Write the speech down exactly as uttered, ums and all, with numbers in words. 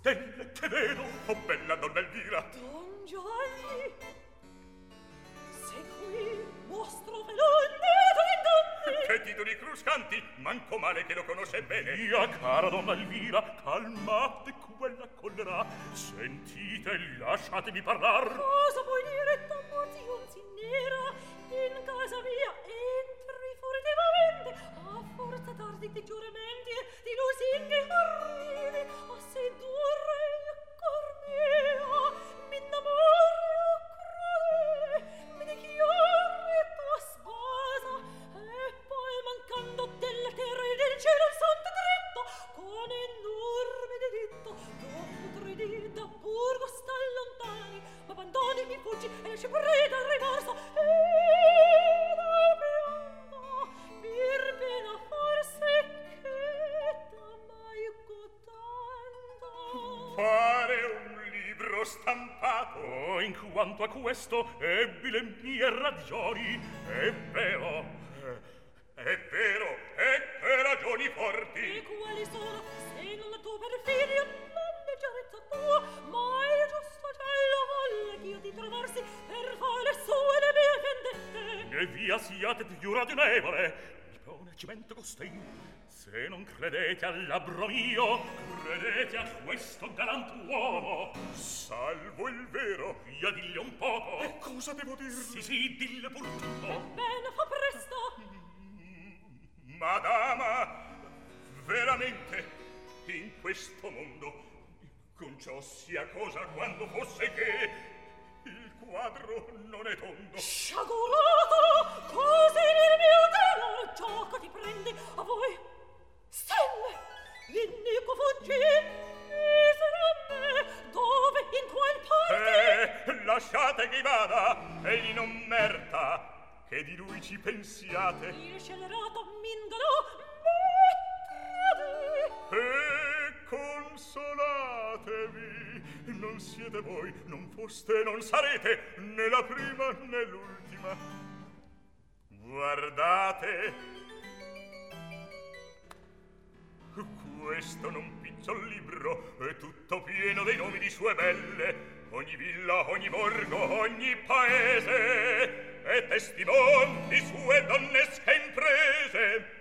stelle che vedo, oh bella donna Elvira. Don Giovanni, se qui mostro ve lo inneto di danni. Che titoli cruscanti, manco male che lo conosce bene. Mia cara donna Elvira, calmate quella collera. Sentite, lasciatemi parlar. Cosa vuoi dire, damnazionzi nera? In casa mia entri furtivamente, a forza tardi di giuramenti e di lusinghi orribili, a sedurre il cor mio, mi innamoro crudele, mi dichiari tua sposa, e poi mancando della terra e del cielo il santo dritto, con enorme delitto, dopo tre dì da Burgo sta lontani, ma abbandoni, mi fuggi e lasci preda al rimorso, e dal pianto, per pena forse che t'amai cottanto. Pare un libro stampato. Oh, in quanto a questo ebbi le mie ragioni, è vero. È vero, e che ragioni forti. E quali sono, se non la tua perfidia, non leggerezza tua, ma il giusto cielo volle ch'io ti trovassi per fare sue le mie vendette. E via siate più ragionevole. Mi pone cimento costei. Se non credete al labbro mio, credete a questo galantuomo. Salvo il vero. Via, dille un poco. E cosa devo dirle? Sì, sì, dille pur tutto. Ebbene, fa presto. Madama, veramente, in questo mondo, con ciò sia cosa quando fosse che il quadro non è tondo. Sciagurato, così il mio denaro gioco ti prendi a voi. Stelle, l'iniquo fuggi, misera me, dove, in qual parte? Eh, lasciate che vada, egli non merta che di lui ci pensiate. Il scellerato m'inganò, me E consolatevi, non siete voi, non foste, non sarete né la prima né l'ultima. Guardate, questo non picciol libro è tutto pieno dei nomi di sue belle. Ogni villa, ogni borgo, ogni paese è testimon di sue donnesche imprese.